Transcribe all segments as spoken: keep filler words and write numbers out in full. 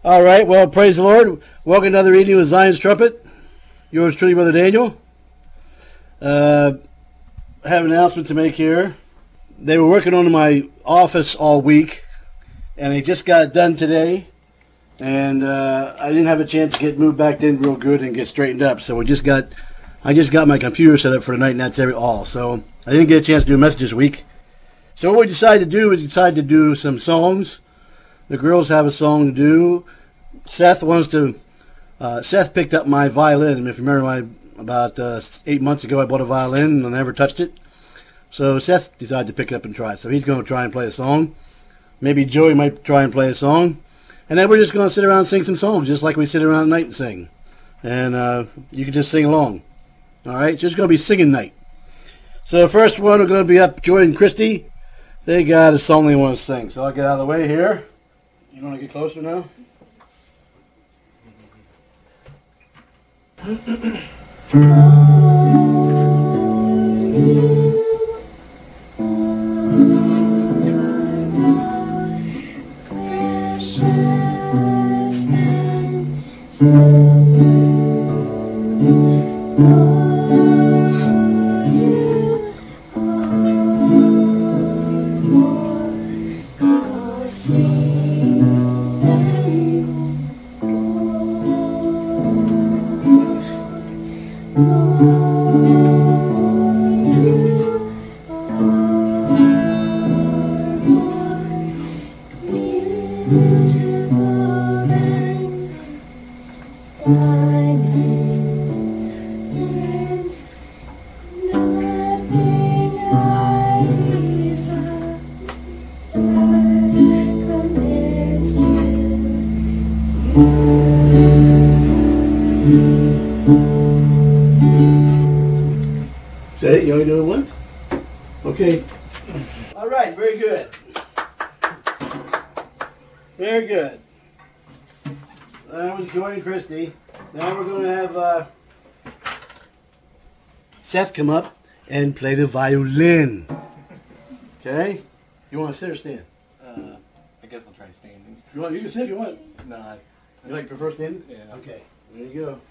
All right, well, praise the Lord. Welcome to another evening with Zion's Trumpet. Yours truly, Brother Daniel. Uh, I have an announcement to make here. They were working on my office all week, and they just got it done today. And uh, I didn't have a chance to get moved back in real good and get straightened up. So we just got, I just got my computer set up for tonight, and that's every all. So I didn't get a chance to do a message this week. So what we decided to do is decide to do some songs. The girls have a song to do. Seth wants to. Uh, Seth picked up my violin. If you remember, my about uh, eight months ago, I bought a violin and I never touched it. So Seth decided to pick it up and try it. So he's going to try and play a song. Maybe Joey might try and play a song, and then we're just going to sit around and sing some songs, just like we sit around at night and sing. And uh, you can just sing along. All right, it's just going to be singing night. So the first one are going to be up. Joey and Christy. They got a song they want to sing. So I'll get out of the way here. You want to get closer now? Is that it? You only do it once? Okay. All right, very good. Very good. That was Joy and Christy. Now we're going to have uh, Seth come up and play the violin. Okay? You want to sit or stand? Uh, I guess I'll try standing. You want? You can sit if you want. No, I, You like prefer standing? Yeah. Okay. There you go.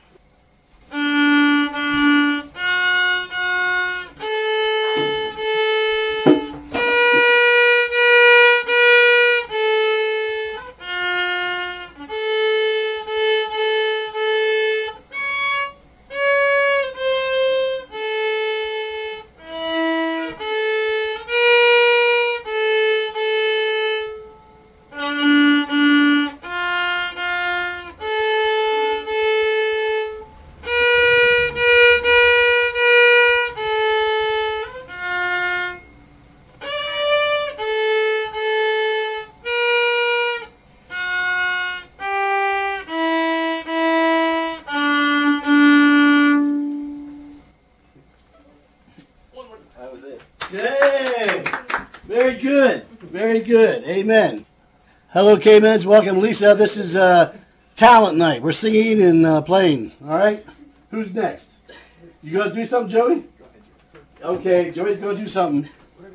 that was it. Yay! Very good. Very good. Amen. Hello, K-Mens. Welcome, Lisa. This is uh, Talent Night. We're singing and uh, playing. All right? Who's next? You going to do something, Joey? Okay, Joey's going to do something.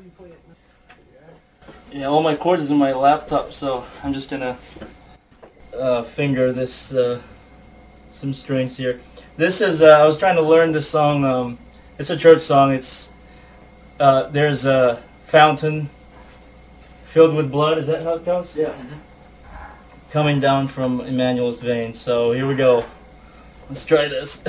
Yeah, all my chords is in my laptop, so I'm just gonna uh, finger this uh, some strings here. This is uh, I was trying to learn this song. Um, it's a church song. It's uh, there's a fountain filled with blood. Is that how it goes? Yeah. Coming down from Emmanuel's veins. So here we go. Let's try this.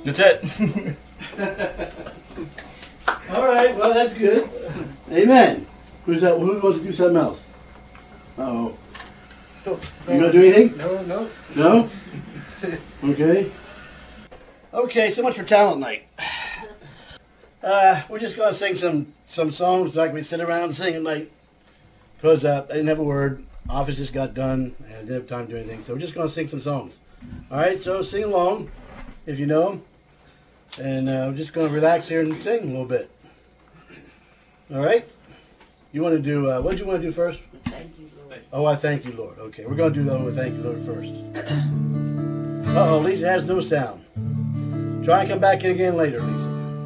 That's it. All right, well, that's good. Amen. Who's that? Who wants to do something else? Uh-oh. No, You gonna do anything? No, no. No? Okay. Okay, so much for talent night. Uh, we're just gonna sing some some songs like we sit around and sing at night. Cause uh, I didn't have a word. Office just got done, and I didn't have time to do anything. So we're just gonna sing some songs. All right, so sing along if you know 'em. And uh, we're just gonna relax here and sing a little bit. All right. You want to do? Uh, what did you want to do first? Thank you, Lord. Oh, I thank you, Lord. Okay, we're going to do that with thank you, Lord, first. Uh-oh, Lisa has no sound. Try and come back in again later, Lisa.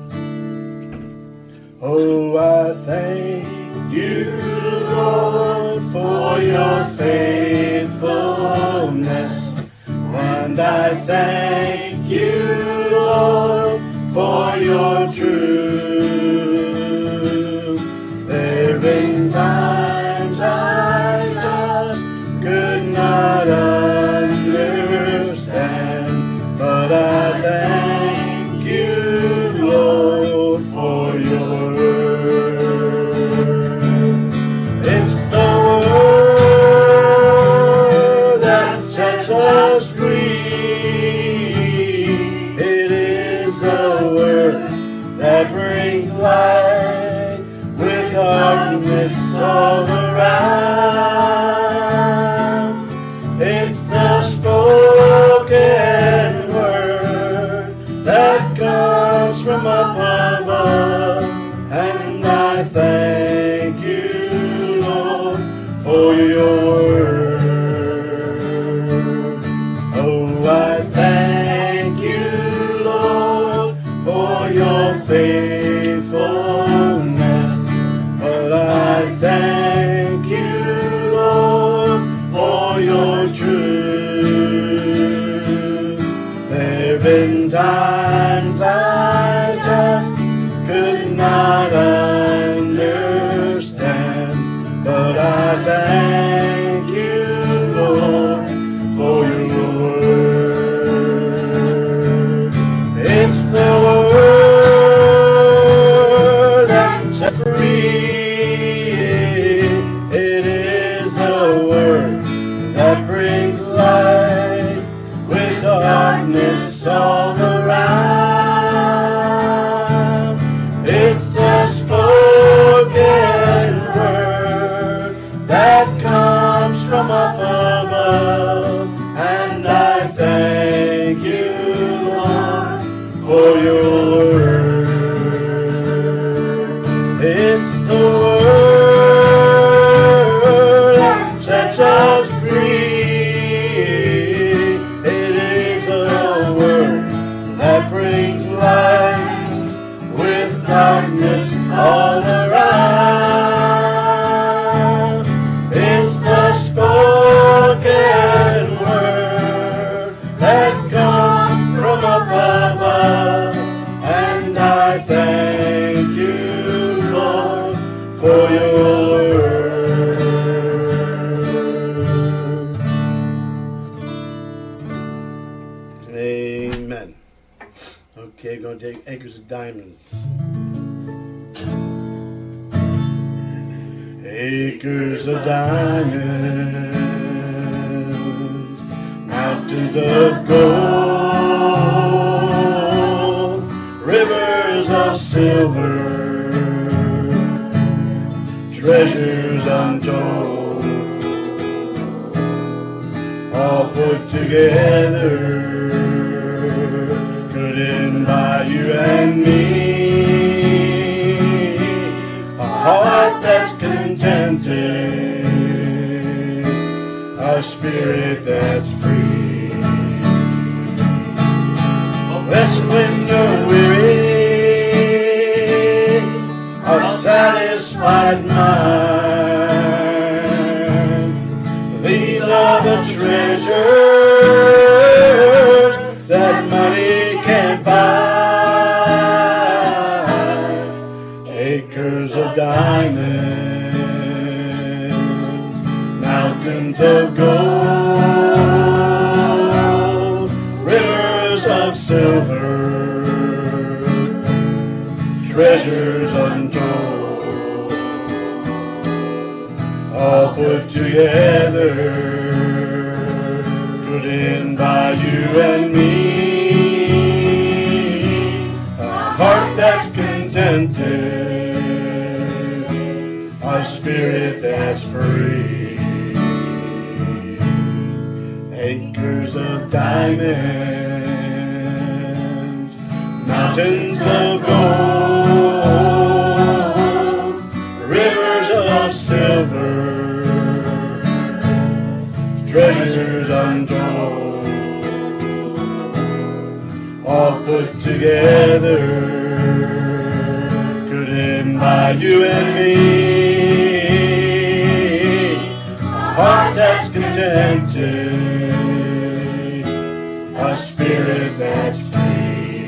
Oh, I thank you, Lord, for your faithfulness. And I thank you, Lord, for your truth. There have been times I just could not understand, but I thank you, Lord, for your word. It's the word that sets us free. It is the word that brings light with darkness all around. It's the spoken word that comes from up above, and I thank you, Lord, for your word. Oh, I thank you, Lord, for your faithfulness. But I thank you, Lord, for your truth. There have been times I just could not understand, but I thank you, Lord, for your word. It's the word that sets free. It is the word that brings light with darkness all around. It's the spoken word that comes from up above, and I thank you, Lord, for your word. It's the word that sets us free. It is the word that brings light with darkness all around. It's the spoken word that comes from up above, and I thank you, Lord, for your word. Amen. Okay, going to take Acres of Diamonds. Acres of diamonds, mountains of gold, rivers of silver, treasures untold, all put together, couldn't buy you and me a heart that's contented, a spirit that's free. Rest when you're weary, a satisfied mind. These are the treasures that money can't buy. Acres of diamonds, mountains of gold, rivers of silver, treasures untold, all put together, put in by you and me. A heart that's contented, a spirit that's free, acres of diamonds, mountains of gold, rivers of silver, treasures untold, all put together, good in by you and me. A heart that's contented, a spirit that's free.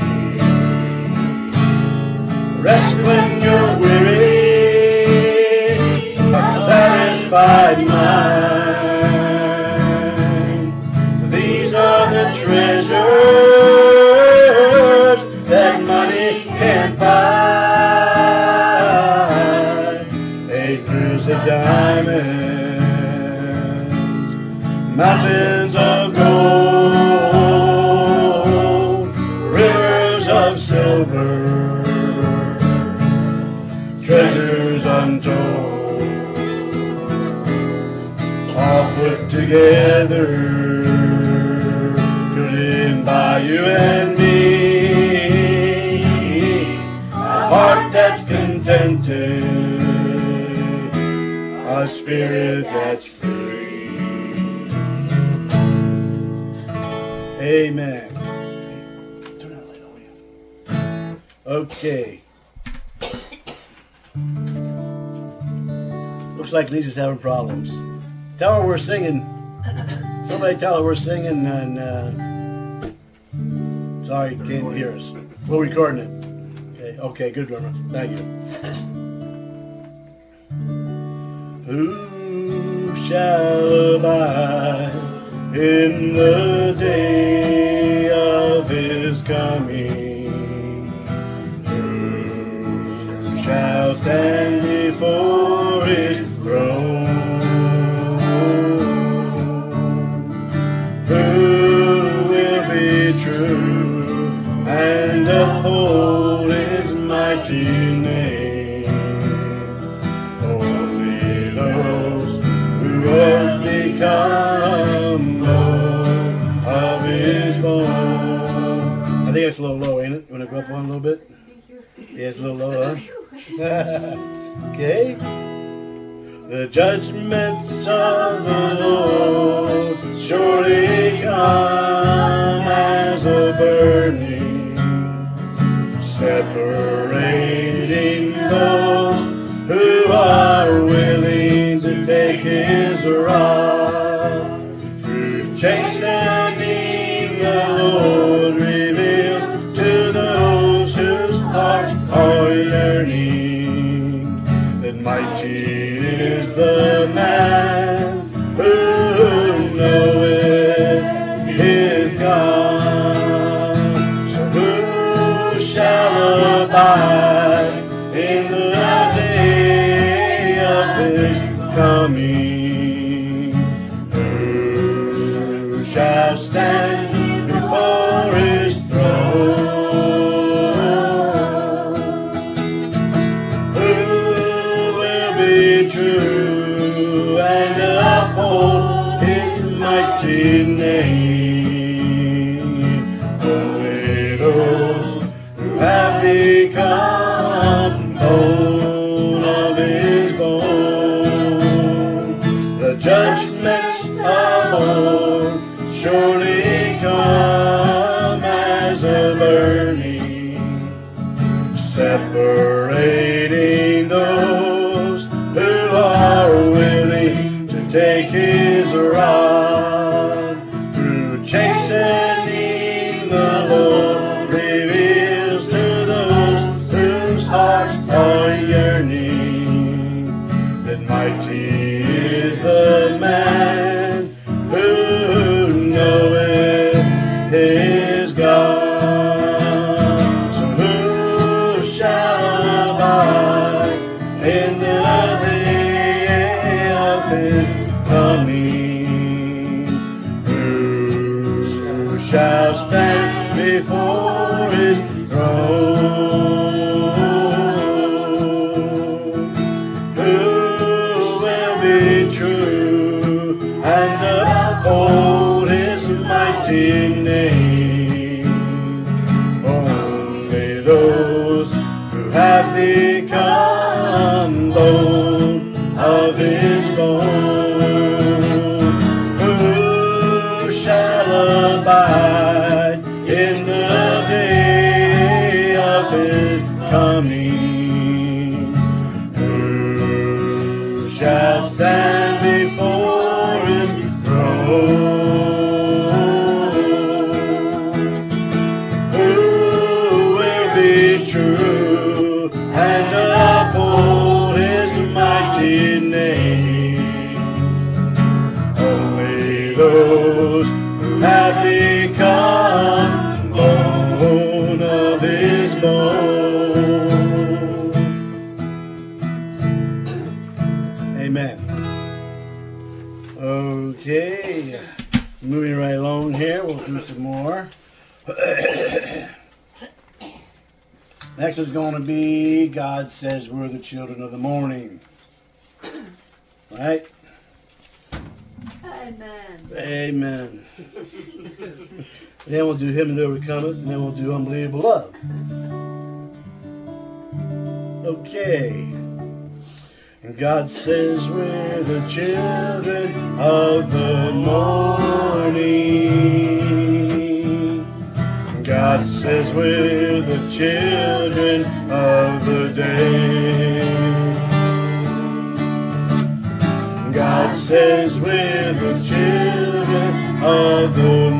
Rest when you're weary, a satisfied mind. These are the treasures that money can't buy. Acres of diamonds, mountains of gold, rivers of silver, treasures untold, all put together, good in by you and me. A heart that's contented, a spirit that's free. Amen. Turn that light on, will you? Okay. Looks like Lisa's having problems. Tell her we're singing. Somebody tell her we're singing and uh, sorry, can't hear us. We're recording it. Okay, okay, good, Norma. Thank you. Who shall abide in the day of his coming? Who shall stand before his throne? Who will be true and uphold his mighty name? Only those who have become known of his bone. I think it's a little low, ain't it? You want to go up one a little bit? Yeah, it's a little low, huh? Okay. The judgments of the Lord surely come as a burning, separating those who are willing to take his rod. Through chastening, the Lord reveals to those whose hearts are yearning that mighty is the man who knoweth his God. So who shall abide in the day of his coming? Who shall stand before his throne? Who will be true and uphold his mighty name? Only those who have become bone of his bone. The judgments of the Lord surely come as a burning, separating those who are willing to take his rod. Through chastening, the Lord reveals to those whose hearts are yearning that mighty is the man who knoweth his God. So who shall of his coming. Who shall stand before his throne? Who will be true and uphold his mighty name? Only those who have become bone of his bone. Who shall abide in the day of his coming? Who shall stand before his throne? Who will be true and uphold his mighty name? Only those who have become bone of his bone. Amen. Okay, moving right along here, we'll do some more. Next is going to be God Says We're the Children of the Morning. Right? Amen. Amen. Then we'll do Him that Overcometh, and then we'll do Unbelievable Love. Okay. And God says we're the children of the morning. God says we're the children of the day. God says we're the children of the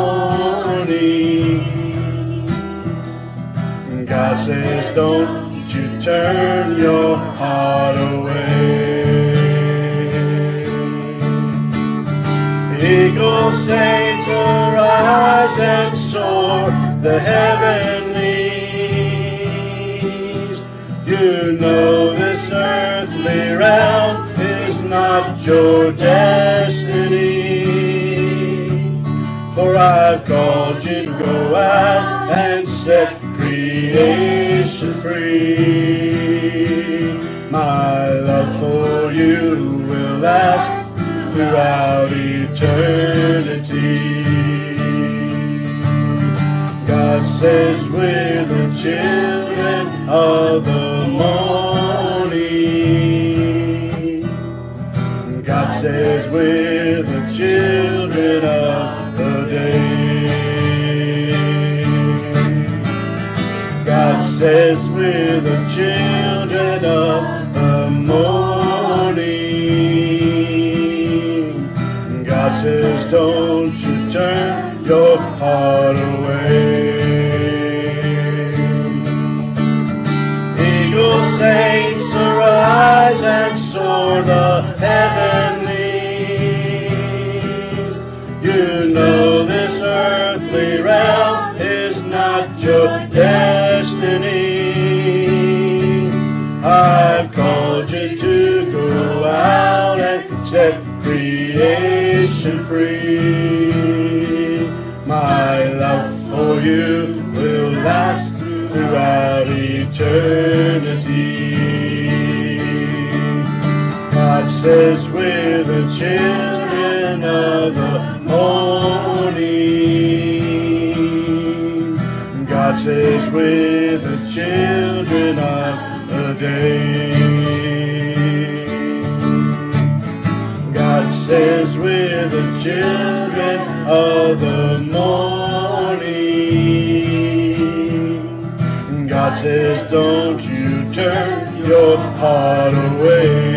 morning. God says don't you turn your heart away. Eagle saints arise and soar the heavenlies. You know this earthly realm is not your destiny. For I've called you to go out and set creation free. My love for you will last throughout eternity. God says we're the children of the morning. God says we're the children of the day. God says we're the children of the morning. God says don't you turn your heart away. Eagle saints arise and soar the heavenlies. You know this earthly realm is not your destiny. I've called you to go out and set creation free. My love for you will last throughout eternity. God says we're the children of the morning. God says we're the children of the day. God says we're the children of the morning. God says don't you turn your heart away.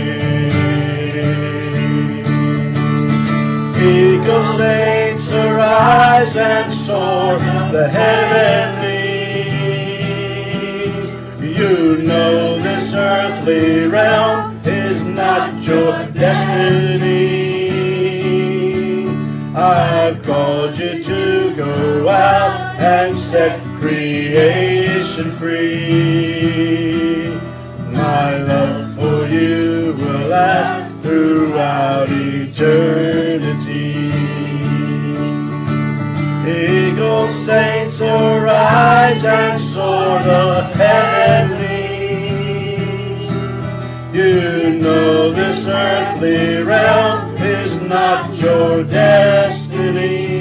Eagle saints arise and soar the heavenlies. You know this earthly realm is not your destiny. I've called you to go out and set creation free. My love for you will last through throughout eternity. Eagle saints arise and soar the heavenly. You know this earthly realm is not your destiny.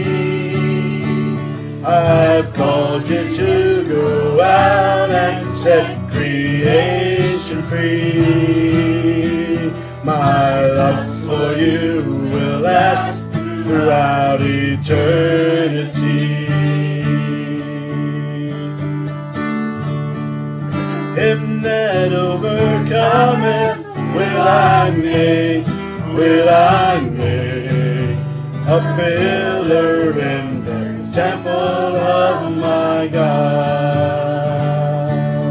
I've called you to go out and set creation free. My love for you will last throughout eternity. Him that overcometh will I make, will I make a pillar in the temple of my God.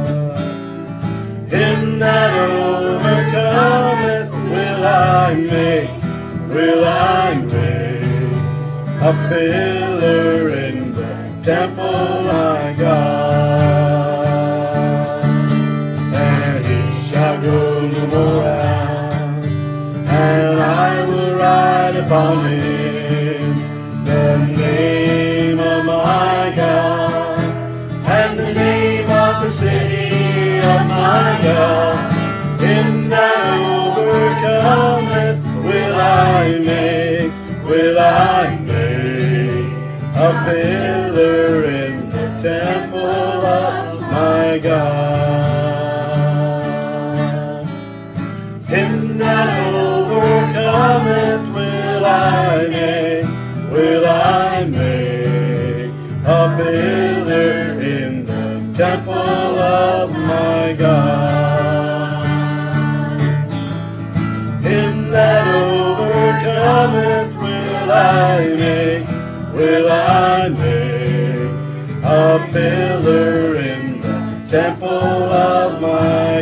Him that overcometh will I make, will I make a pillar in the temple of my God. And he shall go no more out, and I will ride upon him. The name of my God, and the name of the city of my God. Him that overcometh will I make, will I make a pillar in the temple of my God. Him that overcometh will I make, will I make a pillar in the temple of my God. Him that overcometh will I make, will I make a pillar in the temple of my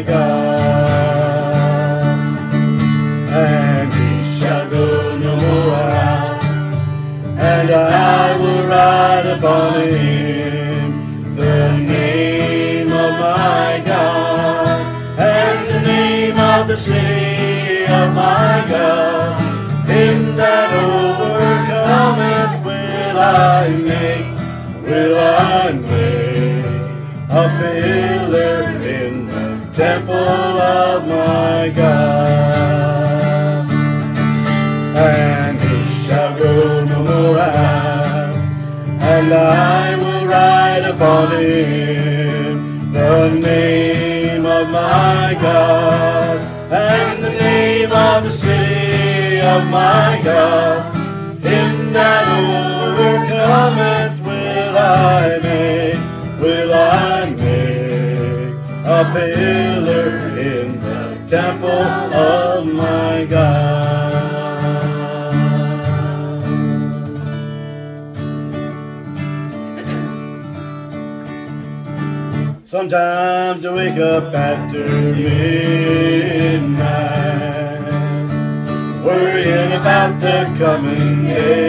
God. And he shall go no more out, and I will ride upon him. The name of my God, and the name of the city of my God. Him that overcometh will I make, will I make a pillar in the temple of my God. And he shall go no more out, and I will ride upon him. The name of my God, and the name of the city of my God. Him that overcometh will I make, will I make a pillar in the temple of my God. Sometimes I wake up after midnight, worrying about the coming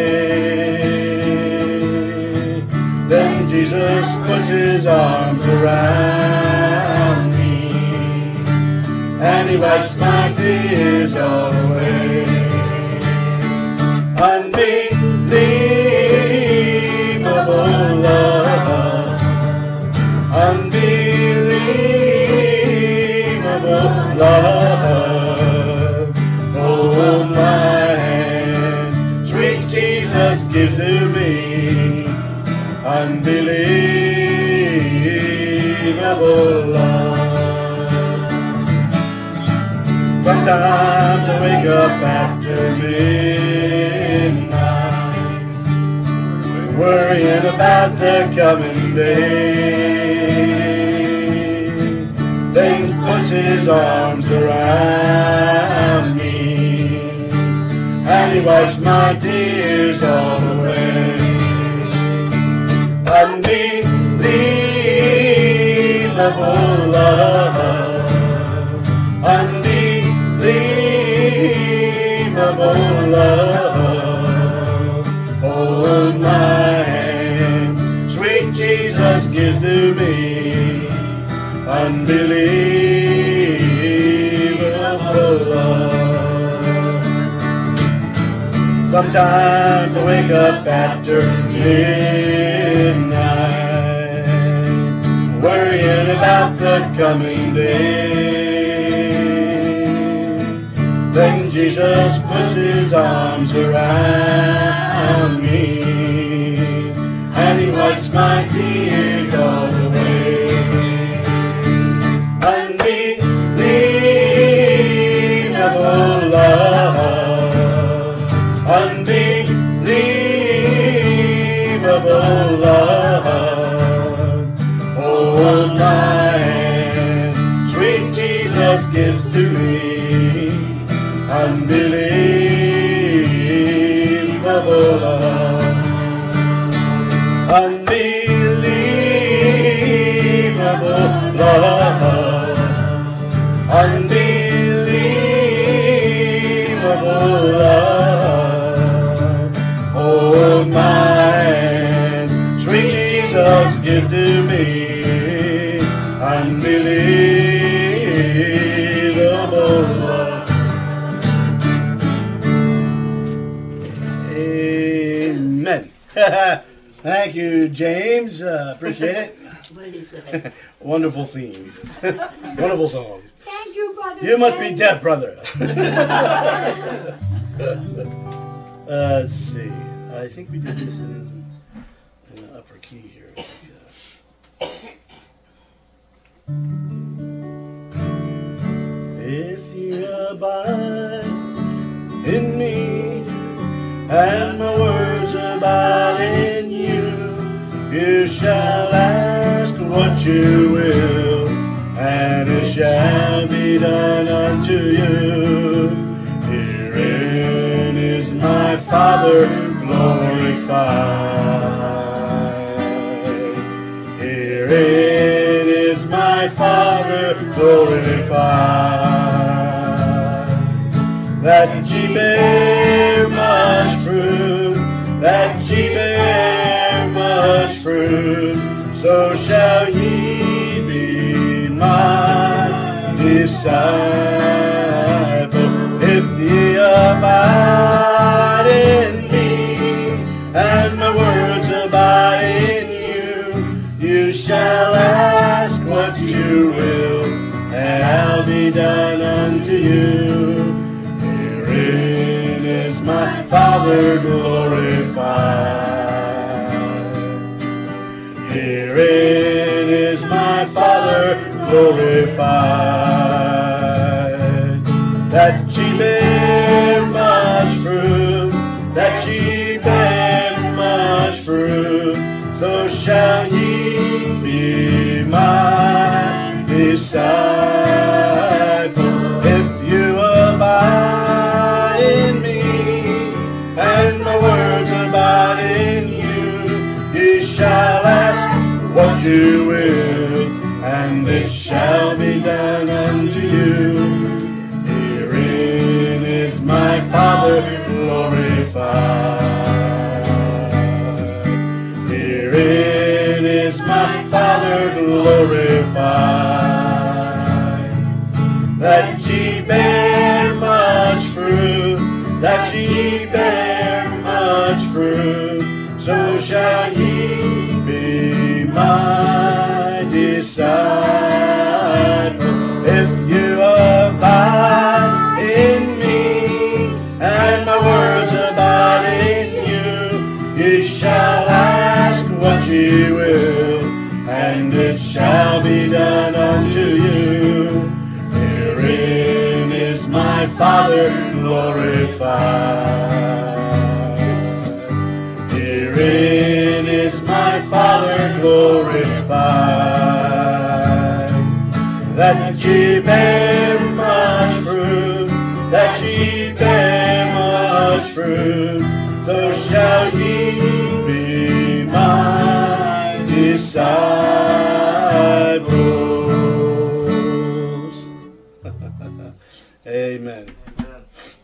day. Then Jesus puts his arms around me, and he wipes my fears all away. Unbelievable love, unbelievable love, hold my hand, sweet Jesus gives to me. Unbelievable love. Sometimes I wake up after midnight, worrying about the coming day. Then he puts his arms around me, and he wipes my tears all away. Unbelievable love, unbelievable love, hold my hand, sweet Jesus gives to me. Unbelievable love. Sometimes I wake up after midnight, worrying about the coming day. Then Jesus puts his arms around me, and he wipes my tears all away. Unbelievable love, unbelievable love. Oh, my sweet Jesus gives to me. Unbelievable love, unbelievable love, unbelievable love. Oh, my sweet Jesus gives to me. Unbelievable love. Amen. Thank you, James. Uh, appreciate it. What did he say? Wonderful scenes. Wonderful songs. Thank you, brother. You must be James. deaf, brother. uh, let's see. I think we did this in, in the upper key here. If you abide in me, and my words abide in you, you shall ask what you will, and it shall be done unto you. Herein is my Father glorified. Herein is my Father glorified, that ye bear much fruit, that ye bear much fruit, so shall ye be my disciple. If ye abide in me, and my words abide in you, you shall ask what you will, and I'll be done unto you. Herein is my Father glorified. Herein is my Father glorified, that ye bear much fruit, that ye bear much fruit, so shall ye be my disciple. If you abide in me, and my words abide in you, ye shall ask what you will, and it shall be done unto you. Herein is my Father glorified. Herein is my Father glorified, that ye bear much fruit, that ye bear much fruit, so shall ye be my disciple. If you abide in me, and my words abide in you, ye shall ask what ye will, and it shall be done unto you. Herein is my Father glorified. Herein is my Father glorified, that ye bear much fruit, that ye bear much fruit, so shall ye be my disciples. Amen.